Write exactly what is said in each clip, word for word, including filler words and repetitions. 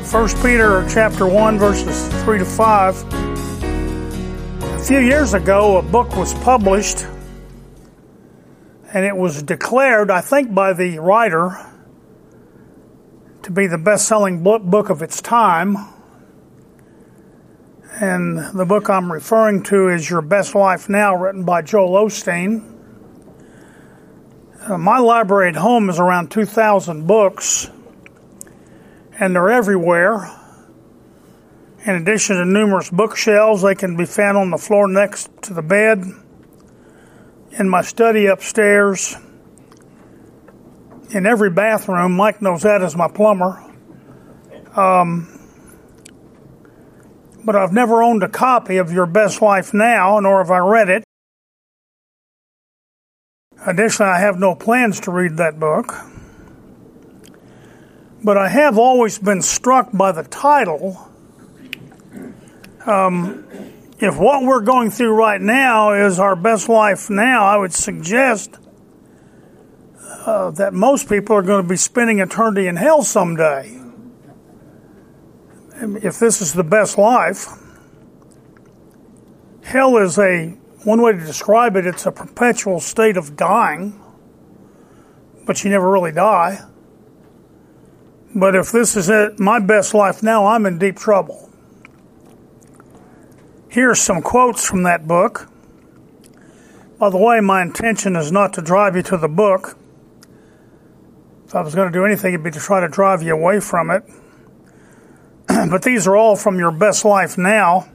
First Peter chapter one, verses three to five. A few years ago, a book was published, and it was declared, I think by the writer, to be the best-selling book of its time. And the book I'm referring to is Your Best Life Now, written by Joel Osteen. Uh, my library at home is around two thousand books, and they're everywhere. In addition to numerous bookshelves, they can be found on the floor next to the bed, in my study upstairs, in every bathroom. Mike knows that as my plumber. Um, but I've never owned a copy of Your Best Life Now, nor have I read it. Additionally, I have no plans to read that book. But I have always been struck by the title. Um, if what we're going through right now is our best life now, I would suggest uh, that most people are going to be spending eternity in hell someday. If this is the best life, hell is a, one way to describe it, it's a perpetual state of dying, but you never really die. But if this is it, my best life now, I'm in deep trouble. Here's some quotes from that book. By the way, my intention is not to drive you to the book. If I was going to do anything, it'd be to try to drive you away from it. But these are all from Your Best Life Now.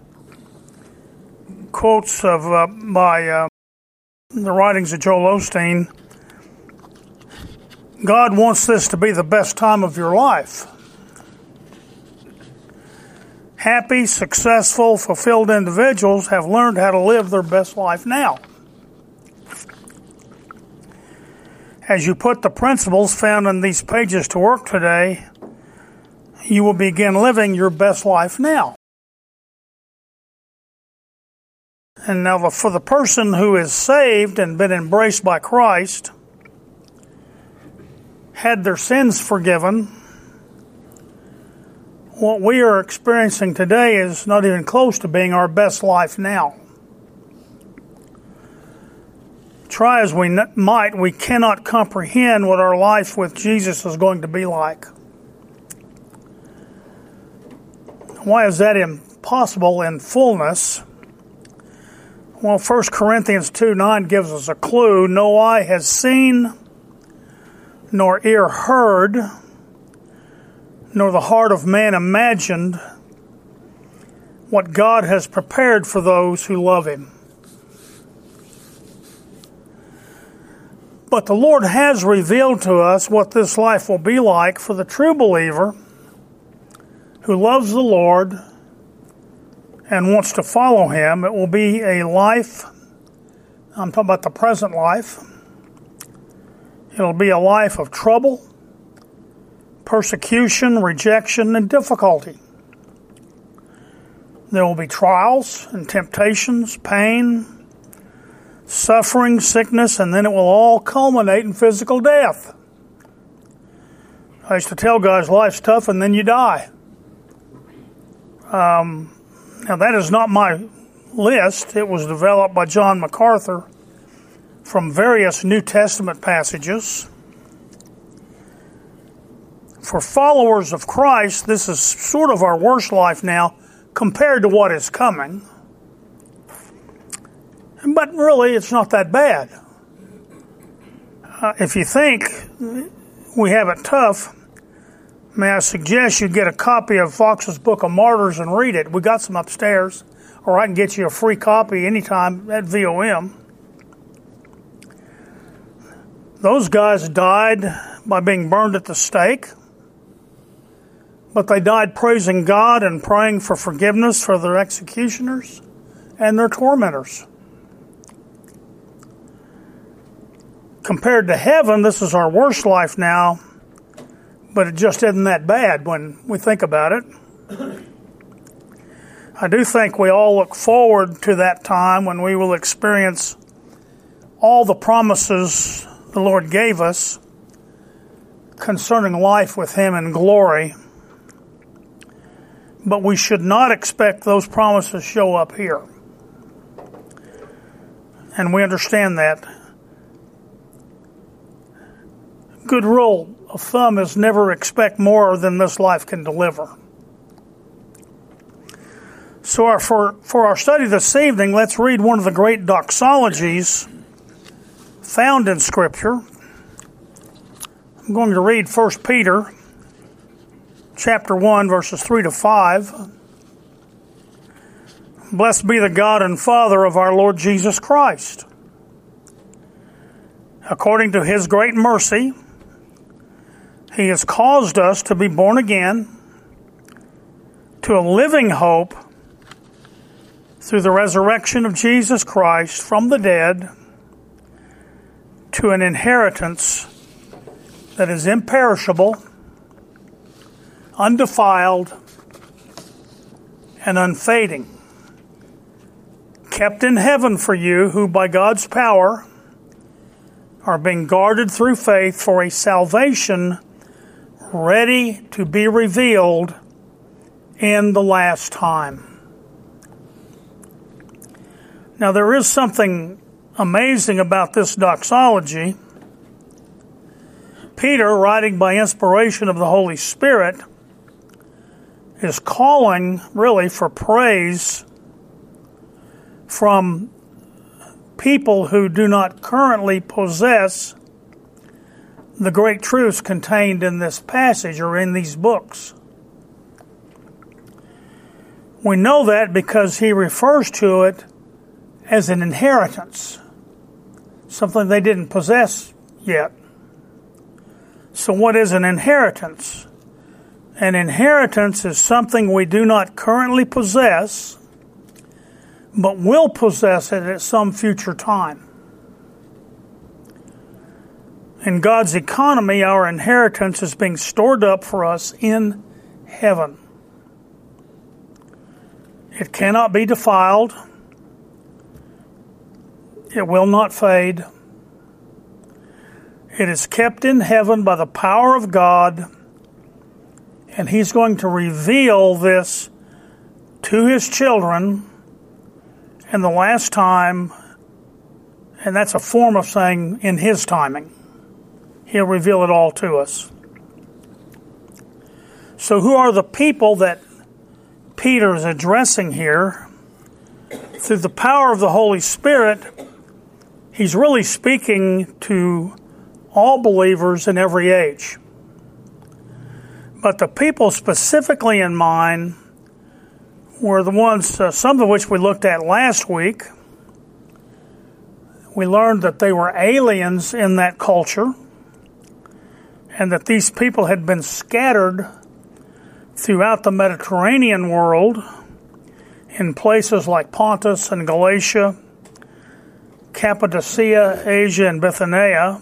Quotes of uh, by uh, the writings of Joel Osteen. God wants this to be the best time of your life. Happy, successful, fulfilled individuals have learned how to live their best life now. As you put the principles found in these pages to work today, you will begin living your best life now. And now the, for the person who is saved and been embraced by Christ, had their sins forgiven, what we are experiencing today is not even close to being our best life now. Try as we might, we cannot comprehend what our life with Jesus is going to be like. Why is that impossible in fullness? Well, First Corinthians two nine gives us a clue. No eye has seen, nor ear heard, nor the heart of man imagined what God has prepared for those who love Him. But the Lord has revealed to us what this life will be like for the true believer who loves the Lord and wants to follow Him. It will be a life, I'm talking about the present life. It'll be a life of trouble, persecution, rejection, and difficulty. There will be trials and temptations, pain, suffering, sickness, and then it will all culminate in physical death. I used to tell guys, life's tough and then you die. Um, now that is not my list. It was developed by John MacArthur from various New Testament passages. For followers of Christ, this is sort of our worst life now compared to what is coming. But really, it's not that bad. Uh, if you think we have it tough, may I suggest you get a copy of Fox's Book of Martyrs and read it. We got some upstairs, or I can get you a free copy anytime at V O M. Those guys died by being burned at the stake, but they died praising God and praying for forgiveness for their executioners and their tormentors. Compared to heaven, this is our worst life now, but it just isn't that bad when we think about it. I do think we all look forward to that time when we will experience all the promises the Lord gave us concerning life with Him in glory. but we should not expect those promises to show up here. And we understand that. Good rule of thumb is never expect more than this life can deliver. So our, for, for our study this evening, let's read one of the great doxologies found in Scripture. I'm going to read First Peter chapter one, verses three to five. Blessed be the God and Father of our Lord Jesus Christ. According to His great mercy, He has caused us to be born again to a living hope through the resurrection of Jesus Christ from the dead, to an inheritance that is imperishable, undefiled, and unfading, kept in heaven for you, who by God's power are being guarded through faith for a salvation ready to be revealed in the last time. Now, there is something amazing about this doxology. Peter, writing by inspiration of the Holy Spirit, is calling really for praise from people who do not currently possess the great truths contained in this passage or in these books. We know that because he refers to it as an inheritance, something they didn't possess yet. So what is an inheritance? An inheritance is something we do not currently possess, but will possess it at some future time. In God's economy, our inheritance is being stored up for us in heaven. It cannot be defiled. It will not fade. It is kept in heaven by the power of God, and He's going to reveal this to His children in the last time, and that's a form of saying in His timing. He'll reveal it all to us. So who are the people that Peter is addressing here? Through the power of the Holy Spirit, he's really speaking to all believers in every age. But the people specifically in mind were the ones, uh, some of which we looked at last week. We learned that they were aliens in that culture, and that these people had been scattered throughout the Mediterranean world in places like Pontus and Galatia, Cappadocia, Asia, and Bithynia.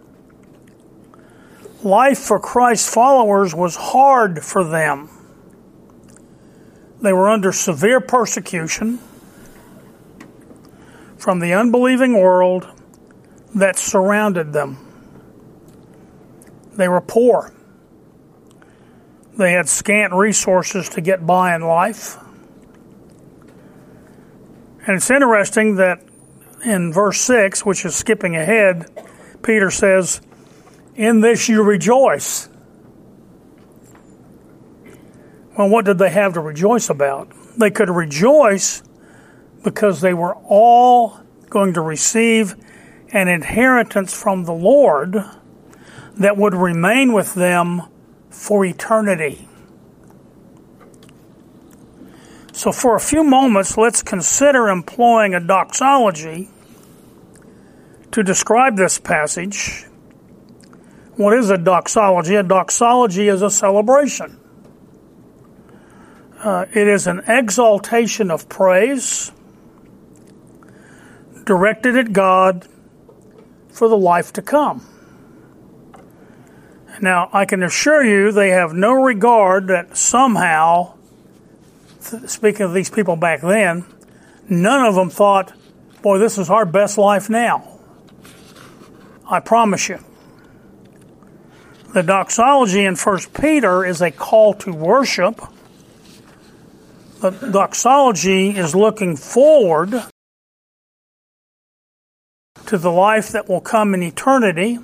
Life for Christ's followers was hard for them. They were under severe persecution from the unbelieving world that surrounded them. They were poor. They had scant resources to get by in life. And it's interesting that in verse six, which is skipping ahead, Peter says, "In this you rejoice." Well, what did they have to rejoice about? They could rejoice because they were all going to receive an inheritance from the Lord that would remain with them for eternity. So for a few moments, let's consider employing a doxology to describe this passage. What is a doxology? A doxology is a celebration. Uh, it is an exaltation of praise directed at God for the life to come. Now, I can assure you they have no regard that somehow, speaking of these people back then, none of them thought, boy, this is our best life now. I promise you. The doxology in First Peter is a call to worship, The doxology is looking forward to the life that will come in eternity.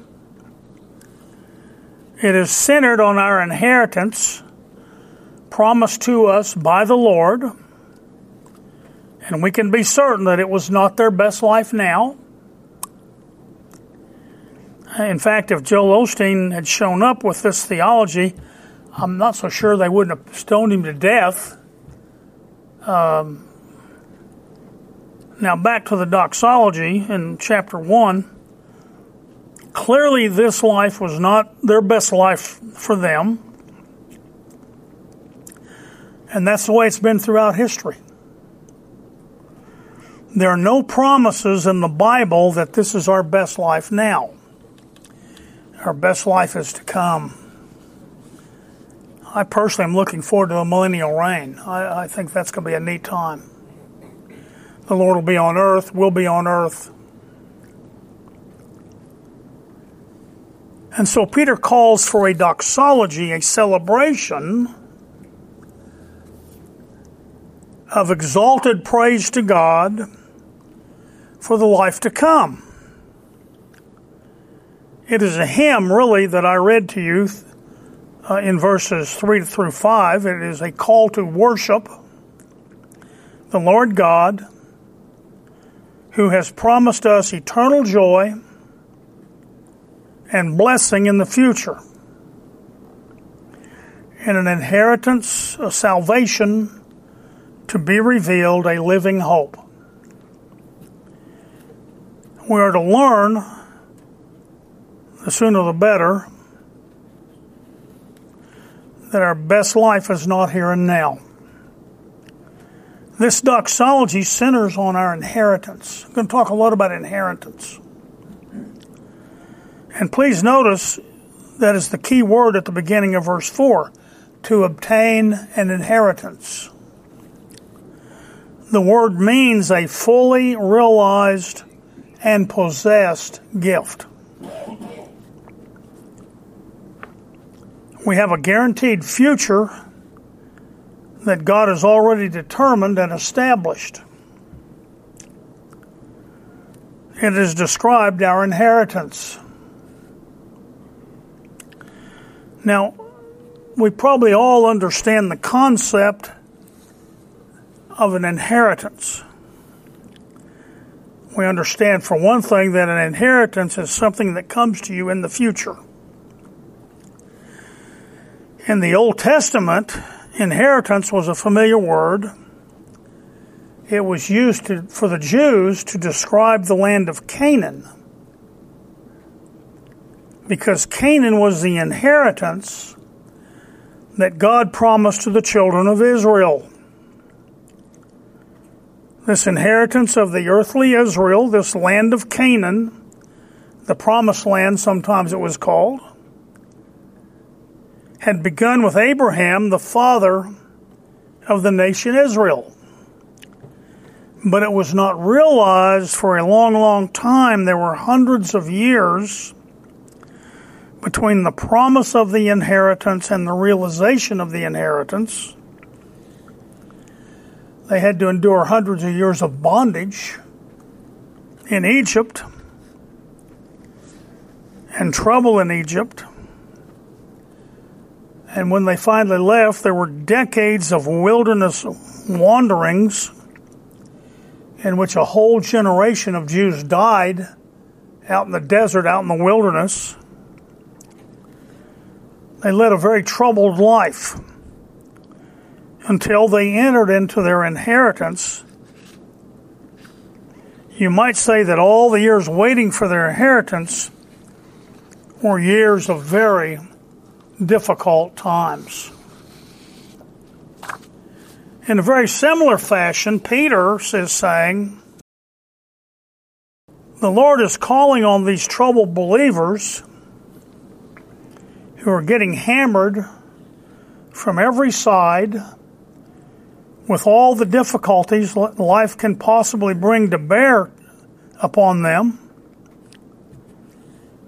It is centered on our inheritance promised to us by the Lord, and we can be certain that it was not their best life now. In fact, if Joel Osteen had shown up with this theology, I'm not so sure they wouldn't have stoned him to death. Um, now back to the doxology in chapter one. Clearly this life was not their best life for them. And that's the way it's been throughout history. There are no promises in the Bible that this is our best life now. Our best life is to come. I personally am looking forward to the millennial reign. I, I think that's going to be a neat time. The Lord will be on earth, we'll be on earth. And so Peter calls for a doxology, a celebration of exalted praise to God for the life to come. It is a hymn, really, that I read to you uh, in verses three through five. It is a call to worship the Lord God, who has promised us eternal joy and blessing in the future, and an inheritance, a salvation to be revealed, a living hope. We are to learn, the sooner the better, that our best life is not here and now. This doxology centers on our inheritance. I'm going to talk a lot about inheritance. And please notice that is the key word at the beginning of verse four, to obtain an inheritance. The word means a fully realized and possessed gift. We have a guaranteed future that God has already determined and established. It is described our inheritance. Now, we probably all understand the concept of an inheritance. We understand, for one thing, that an inheritance is something that comes to you in the future. In the Old Testament, inheritance was a familiar word. It was used to, for the Jews to describe the land of Canaan, because Canaan was the inheritance that God promised to the children of Israel. This inheritance of the earthly Israel, this land of Canaan, the promised land sometimes it was called, had begun with Abraham, the father of the nation Israel. But it was not realized for a long, long time. There were hundreds of years between the promise of the inheritance and the realization of the inheritance. They had to endure hundreds of years of bondage in Egypt and trouble in Egypt. And when they finally left, there were decades of wilderness wanderings in which a whole generation of Jews died out in the desert, out in the wilderness. They led a very troubled life until they entered into their inheritance. You might say that all the years waiting for their inheritance were years of very difficult times. In a very similar fashion, Peter is saying, the Lord is calling on these troubled believers who are getting hammered from every side with all the difficulties life can possibly bring to bear upon them.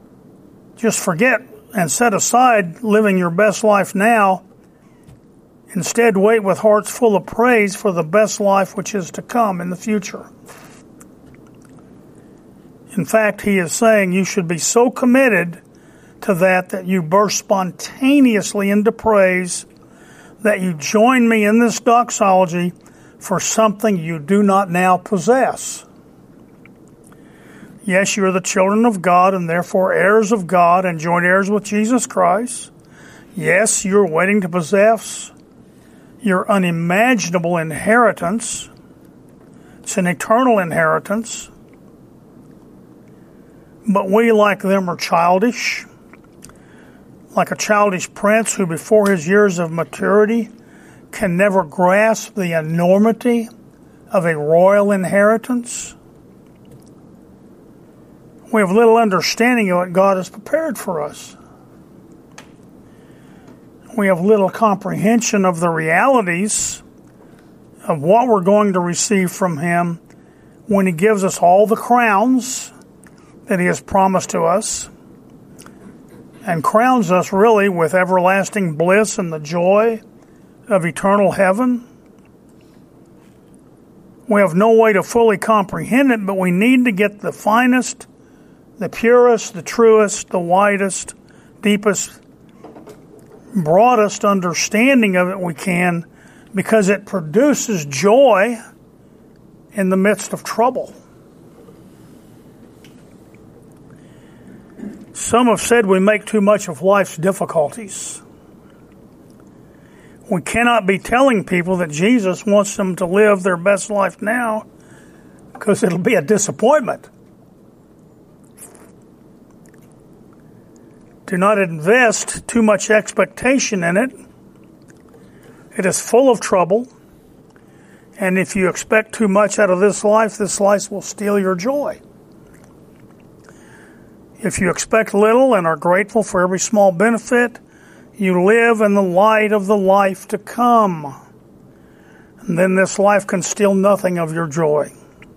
Just forget and set aside living your best life now Instead, wait with hearts full of praise for the best life which is to come in the future. In fact, he is saying you should be so committed to that that you burst spontaneously into praise, that you join me in this doxology for something you do not now possess. Yes, you are the children of God and therefore heirs of God and joint heirs with Jesus Christ. Yes, you are waiting to possess your unimaginable inheritance. It's an eternal inheritance. But we, like them, are childish. Like a childish prince who before his years of maturity can never grasp the enormity of a royal inheritance. We have little understanding of what God has prepared for us. We have little comprehension of the realities of what we're going to receive from Him when He gives us all the crowns that He has promised to us, and crowns us really with everlasting bliss and the joy of eternal heaven. We have no way to fully comprehend it, but we need to get the finest, the purest, the truest, the widest, deepest, broadest understanding of it we can, because it produces joy in the midst of trouble. Some have said we make too much of life's difficulties. We cannot be telling people that Jesus wants them to live their best life now, because it'll be a disappointment. Do not invest too much expectation in it. It is full of trouble. And if you expect too much out of this life, this life will steal your joy. If you expect little and are grateful for every small benefit, you live in the light of the life to come. And then this life can steal nothing of your joy.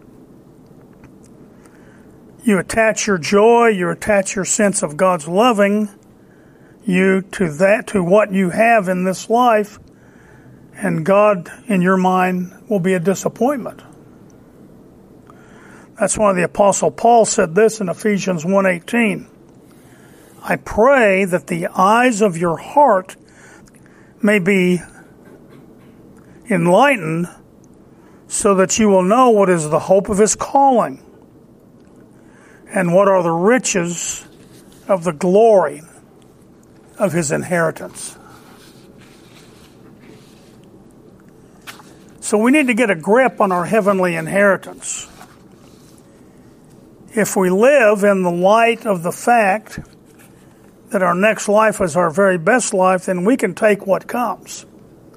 You attach your joy, you attach your sense of God's loving you to that, to what you have in this life, and God, in your mind, will be a disappointment. That's why the Apostle Paul said this in Ephesians one eighteen. I pray that the eyes of your heart may be enlightened, so that you will know what is the hope of His calling, and what are the riches of the glory of His inheritance. So we need to get a grip on our heavenly inheritance. If we live in the light of the fact that our next life is our very best life, then we can take what comes.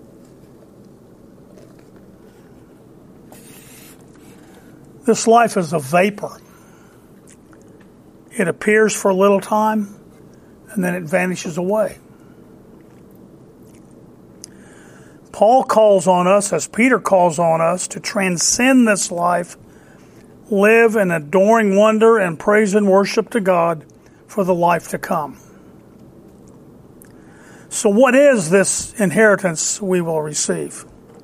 This life is a vapor. It appears for a little time, and then it vanishes away. Paul calls on us, as Peter calls on us, to transcend this life, live in adoring wonder and praise and worship to God for the life to come. So what is this inheritance we will receive?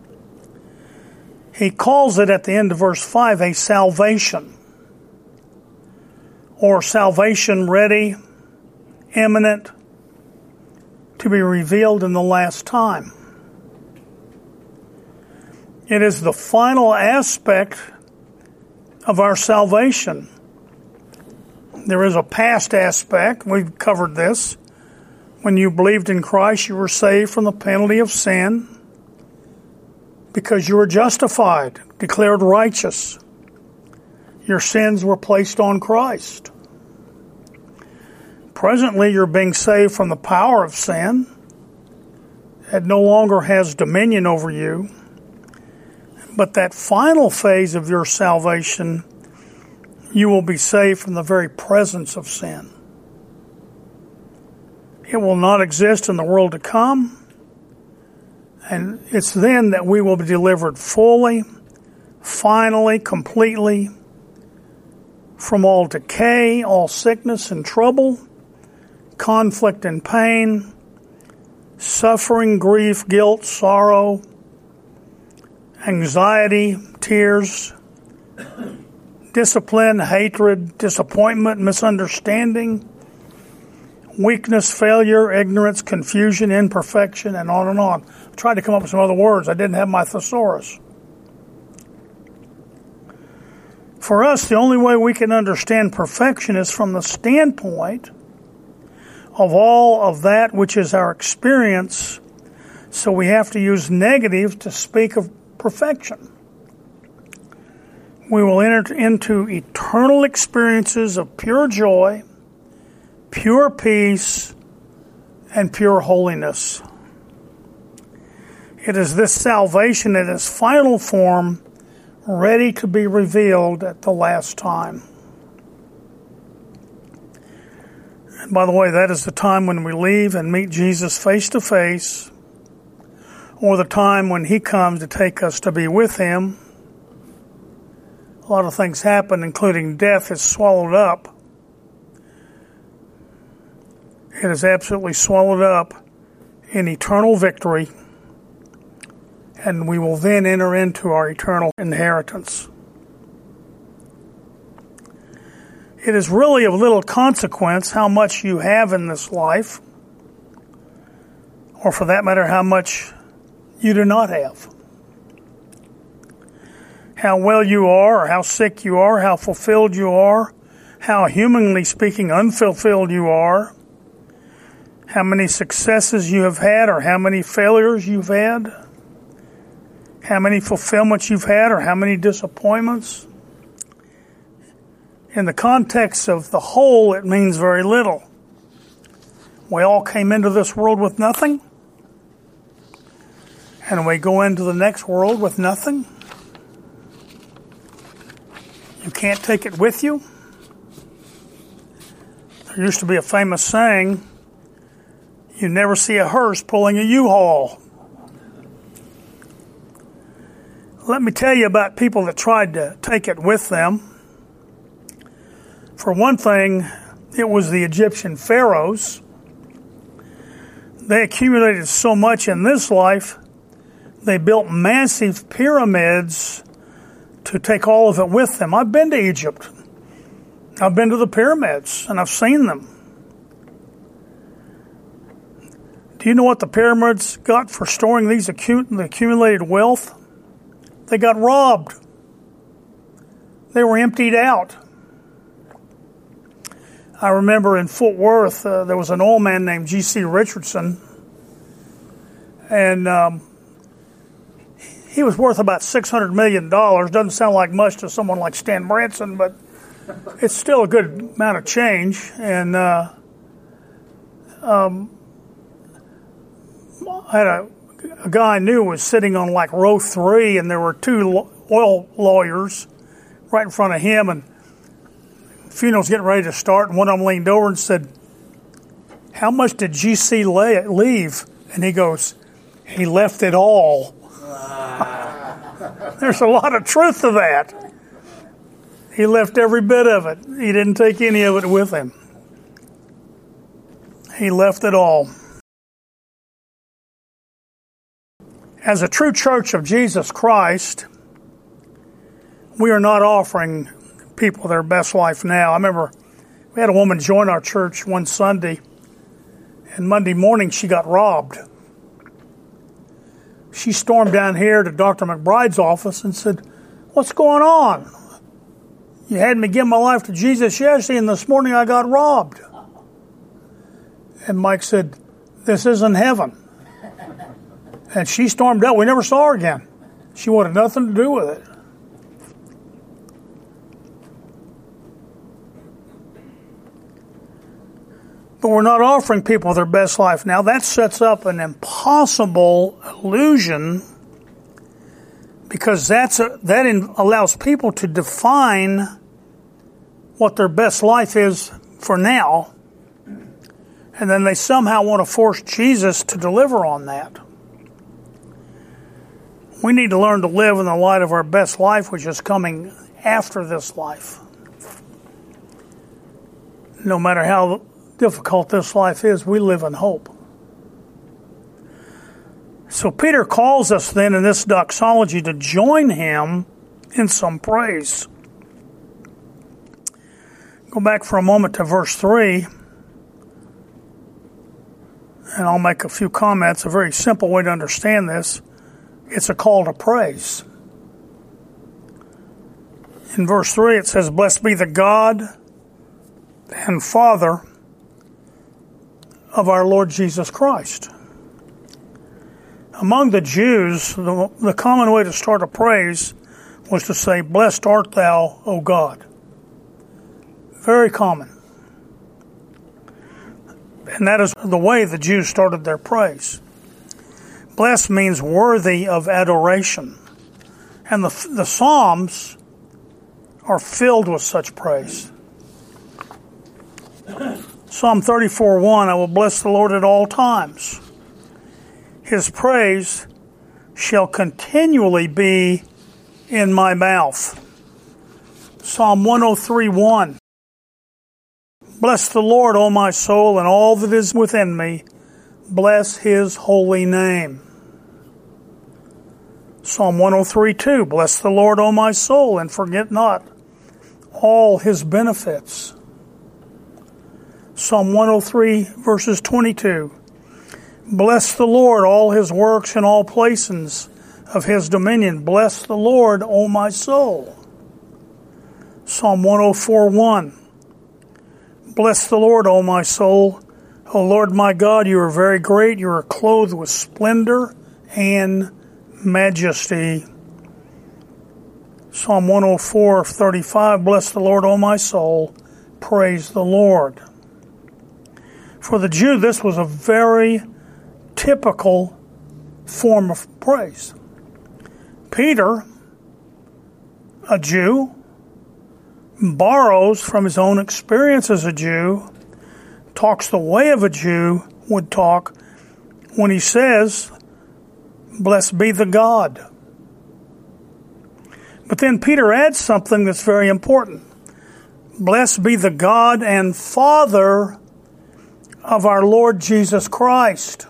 He calls it at the end of verse five a salvation, or salvation ready, imminent, to be revealed in the last time. It is the final aspect of our salvation. There is a past aspect. We've covered this. When you believed in Christ, you were saved from the penalty of sin because you were justified, declared righteous. Your sins were placed on Christ. Presently, you're being saved from the power of sin. It no longer has dominion over you. But that final phase of your salvation, you will be saved from the very presence of sin. It will not exist in the world to come. And it's then that we will be delivered fully, finally, completely, from all decay, all sickness and trouble, conflict and pain, suffering, grief, guilt, sorrow, anxiety, tears, discipline, hatred, disappointment, misunderstanding, weakness, failure, ignorance, confusion, imperfection, and on and on. I tried to come up with some other words. I didn't have my thesaurus. For us, the only way we can understand perfection is from the standpoint of all of that which is our experience. So we have to use negative to speak of perfection. We will enter into eternal experiences of pure joy, pure peace, and pure holiness. It is this salvation in its final form, ready to be revealed at the last time. And by the way, that is the time when we leave and meet Jesus face to face, or the time when He comes to take us to be with Him. A lot of things happen, including death is swallowed up. It is absolutely swallowed up in eternal victory, and we will then enter into our eternal inheritance. It is really of little consequence how much you have in this life, or for that matter, how much you do not have. How well you are, or how sick you are, how fulfilled you are, how humanly speaking unfulfilled you are, how many successes you have had, or how many failures you've had, how many fulfillments you've had, or how many disappointments. In the context of the whole, it means very little. We all came into this world with nothing, and we go into the next world with nothing. You can't take it with you. There used to be a famous saying, you never see a hearse pulling a U-Haul. Let me tell you about people that tried to take it with them. For one thing, it was the Egyptian pharaohs. They accumulated so much in this life, they built massive pyramids to take all of it with them. I've been to Egypt. I've been to the pyramids, and I've seen them. Do you know what the pyramids got for storing these accumulated wealth? They got robbed. They were emptied out. I remember in Fort Worth, uh, there was an oil man named G C Richardson, and um, he was worth about six hundred million dollars. Doesn't sound like much to someone like Stan Branson, but it's still a good amount of change. And uh, um, I had a, a guy I knew was sitting on like row three, and there were two oil lawyers right in front of him, and the funeral's getting ready to start, and one of them leaned over and said, "How much did G C lay, leave?" And he goes, "He left it all." There's a lot of truth to that. He left every bit of it. He didn't take any of it with him. He left it all. As a true church of Jesus Christ, we are not offering people their best life now. I remember we had a woman join our church one Sunday, and Monday morning she got robbed. She stormed down here to Doctor McBride's office and said, "What's going on? You had me give my life to Jesus yesterday, and this morning I got robbed." And Mike said, "This isn't heaven." And she stormed out. We never saw her again. She wanted nothing to do with it. But we're not offering people their best life now. That sets up an impossible illusion, because that's a, that in, allows people to define what their best life is for now, and then they somehow want to force Jesus to deliver on that. We need to learn to live in the light of our best life, which is coming after this life. No matter how difficult this life is, we live in hope. So Peter calls us then in this doxology to join him in some praise. Go back for a moment to verse three, and I'll make a few comments. A very simple way to understand this. It's a call to praise. In verse three it says, "Blessed be the God and Father of our Lord Jesus Christ." Among the Jews, the, the common way to start a praise was to say, "Blessed art thou, O God." Very common. And that is the way the Jews started their praise. Blessed means worthy of adoration. And the, the Psalms are filled with such praise. Psalm thirty-four one, "I will bless the Lord at all times. His praise shall continually be in my mouth." Psalm one oh three one, "Bless the Lord, O my soul, and all that is within me. Bless his holy name." Psalm one oh three two, "Bless the Lord, O my soul, and forget not all his benefits." Psalm one oh three, verses twenty-two, "Bless the Lord, all his works in all places of his dominion. Bless the Lord, O my soul." Psalm one oh four one, "Bless the Lord, O my soul. O Lord my God, you are very great. You are clothed with splendor and majesty." Psalm one oh four thirty-five, "Bless the Lord, O my soul. Praise the Lord." For the Jew, this was a very typical form of praise. Peter, a Jew, borrows from his own experience as a Jew, talks the way of a Jew would talk when he says, "Blessed be the God." But then Peter adds something that's very important. "Blessed be the God and Father of our Lord Jesus Christ."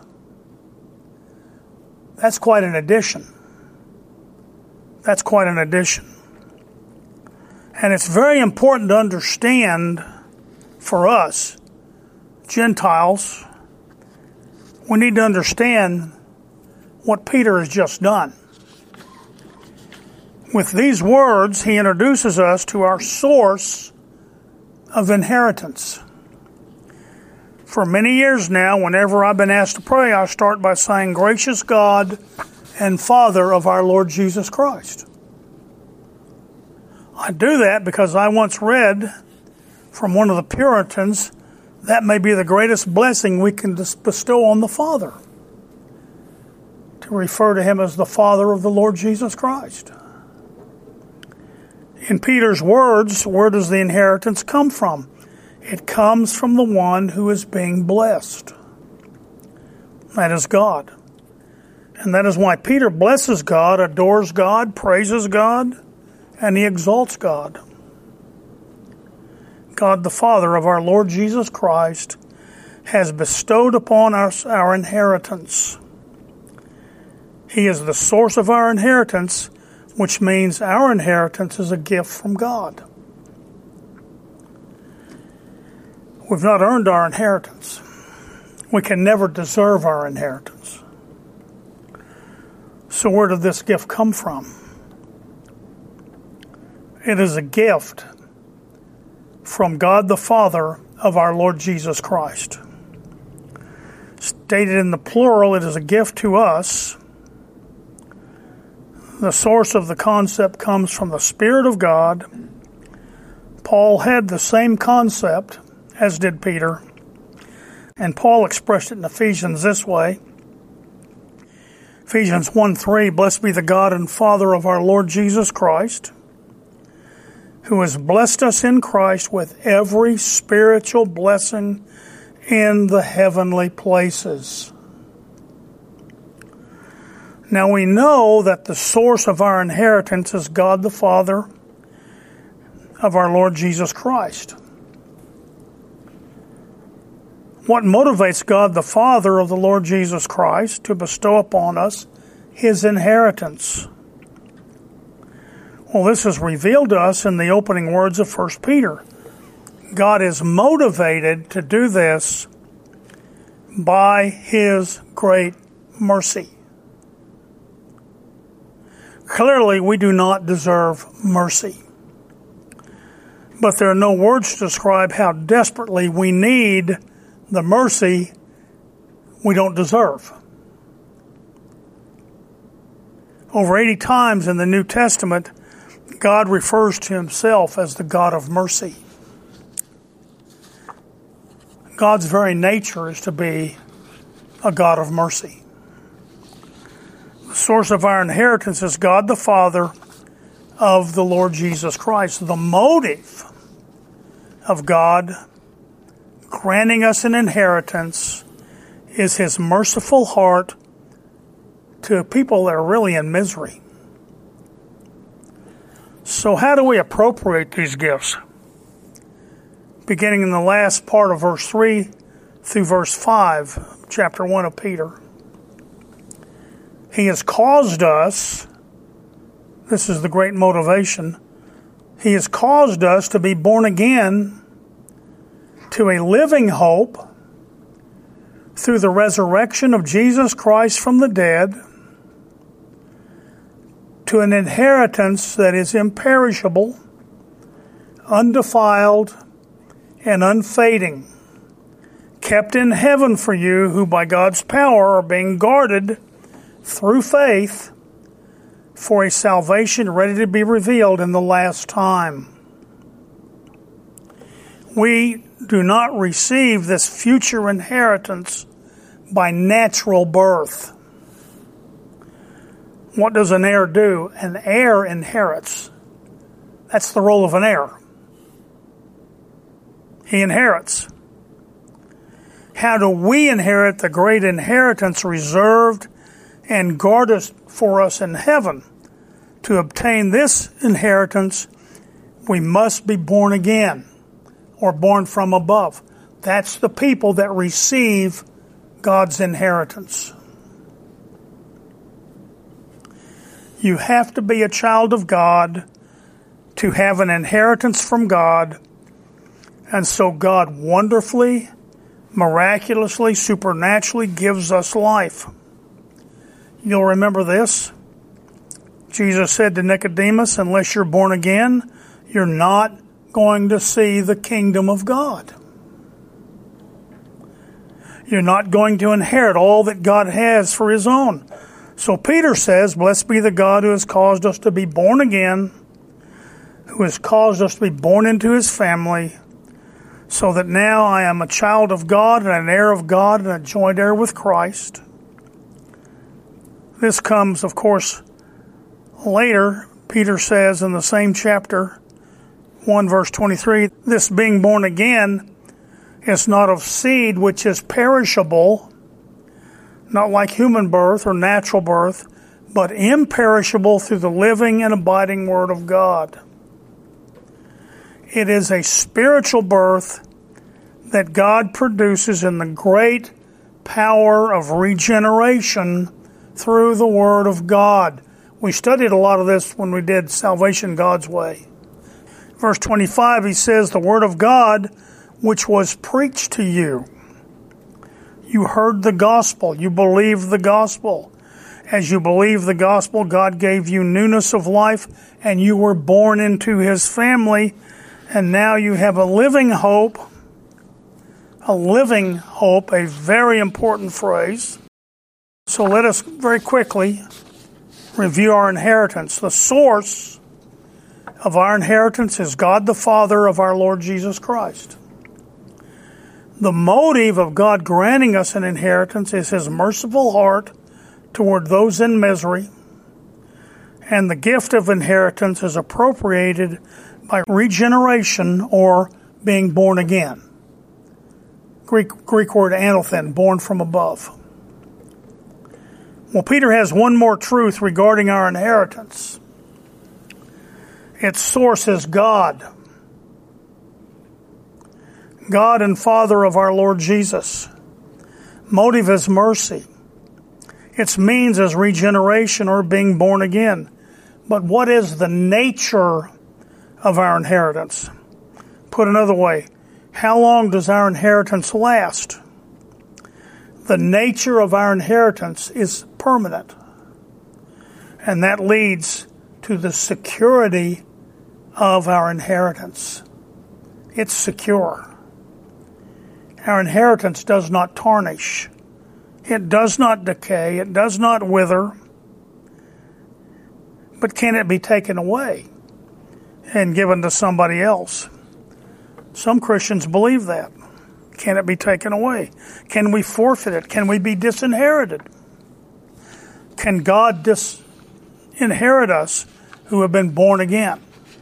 That's quite an addition. That's quite an addition. And it's very important to understand for us, Gentiles, we need to understand what Peter has just done. With these words, he introduces us to our source of inheritance. For many years now, whenever I've been asked to pray, I start by saying, "Gracious God and Father of our Lord Jesus Christ." I do that because I once read from one of the Puritans, that may be the greatest blessing we can bestow on the Father, to refer to him as the Father of the Lord Jesus Christ. In Peter's words, where does the inheritance come from? It comes from the one who is being blessed. That is God. And that is why Peter blesses God, adores God, praises God, and he exalts God. God the Father of our Lord Jesus Christ has bestowed upon us our inheritance. He is the source of our inheritance, which means our inheritance is a gift from God. We've not earned our inheritance. We can never deserve our inheritance. So where did this gift come from? It is a gift from God the Father of our Lord Jesus Christ. Stated in the plural, it is a gift to us. The source of the concept comes from the Spirit of God. Paul had the same concept, as did Peter. And Paul expressed it in Ephesians this way. Ephesians one three, "Blessed be the God and Father of our Lord Jesus Christ, who has blessed us in Christ with every spiritual blessing in the heavenly places." Now we know that the source of our inheritance is God the Father of our Lord Jesus Christ. What motivates God the Father of the Lord Jesus Christ to bestow upon us His inheritance? Well, this is revealed to us in the opening words of First Peter. God is motivated to do this by His great mercy. Clearly, we do not deserve mercy. But there are no words to describe how desperately we need the mercy we don't deserve. Over eighty times in the New Testament, God refers to Himself as the God of mercy. God's very nature is to be a God of mercy. The source of our inheritance is God the Father of the Lord Jesus Christ. The motive of God granting us an inheritance is His merciful heart to people that are really in misery. So how do we appropriate these gifts? Beginning in the last part of verse three through verse five, chapter one of Peter. He has caused us, this is the great motivation, He has caused us to be born again to a living hope through the resurrection of Jesus Christ from the dead, to an inheritance that is imperishable, undefiled, and unfading, kept in heaven for you, who by God's power are being guarded through faith for a salvation ready to be revealed in the last time. We do not receive this future inheritance by natural birth. What does an heir do? An heir inherits. That's the role of an heir. He inherits. How do we inherit the great inheritance reserved and guarded for us in heaven? To obtain this inheritance, we must be born again, or born from above. That's the people that receive God's inheritance. You have to be a child of God to have an inheritance from God. And so God wonderfully, miraculously, supernaturally gives us life. You'll remember this. Jesus said to Nicodemus, unless you're born again, you're not going to see the kingdom of God. You're not going to inherit all that God has for His own. So Peter says, blessed be the God who has caused us to be born again, who has caused us to be born into His family, so that now I am a child of God and an heir of God and a joint heir with Christ. This comes, of course, later. Peter says in the same chapter, one verse twenty-three, this being born again is not of seed which is perishable, not like human birth or natural birth, but imperishable through the living and abiding Word of God. It is a spiritual birth that God produces in the great power of regeneration through the Word of God. We studied a lot of this when we did Salvation God's Way. Verse twenty-five, he says, the Word of God which was preached to you. You heard the gospel. You believed the gospel. As you believed the gospel, God gave you newness of life, and you were born into His family. And now you have a living hope. A living hope, a very important phrase. So let us very quickly review our inheritance. The source of our inheritance is God the Father of our Lord Jesus Christ. The motive of God granting us an inheritance is His merciful heart toward those in misery, and the gift of inheritance is appropriated by regeneration or being born again. Greek, Greek word anothen, born from above. Well, Peter has one more truth regarding our inheritance. Its source is God. God and Father of our Lord Jesus. Motive is mercy. Its means is regeneration or being born again. But what is the nature of our inheritance? Put another way, how long does our inheritance last? The nature of our inheritance is permanent. And that leads to the security of our inheritance. It's secure. Our inheritance does not tarnish. It does not decay. It does not wither. But can it be taken away and given to somebody else? Some Christians believe that. Can it be taken away? Can we forfeit it? Can we be disinherited? Can God disinherit us who have been born again?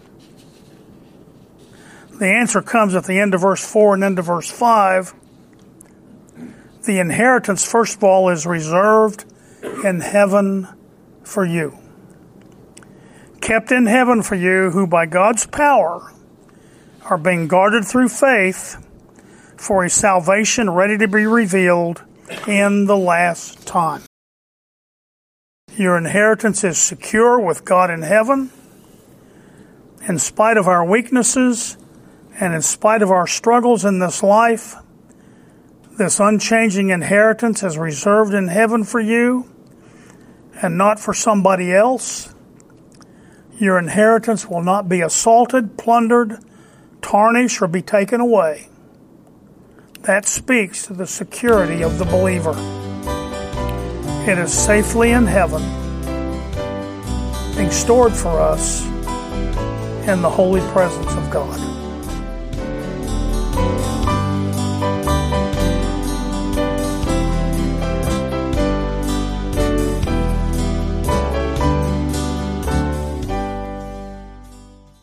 The answer comes at the end of verse four and into verse five. The inheritance, first of all, is reserved in heaven for you. Kept in heaven for you, who by God's power are being guarded through faith for a salvation ready to be revealed in the last time. Your inheritance is secure with God in heaven. In spite of our weaknesses and in spite of our struggles in this life, this unchanging inheritance is reserved in heaven for you and not for somebody else. Your inheritance will not be assaulted, plundered, tarnished, or be taken away. That speaks to the security of the believer. It is safely in heaven, being stored for us in the holy presence of God.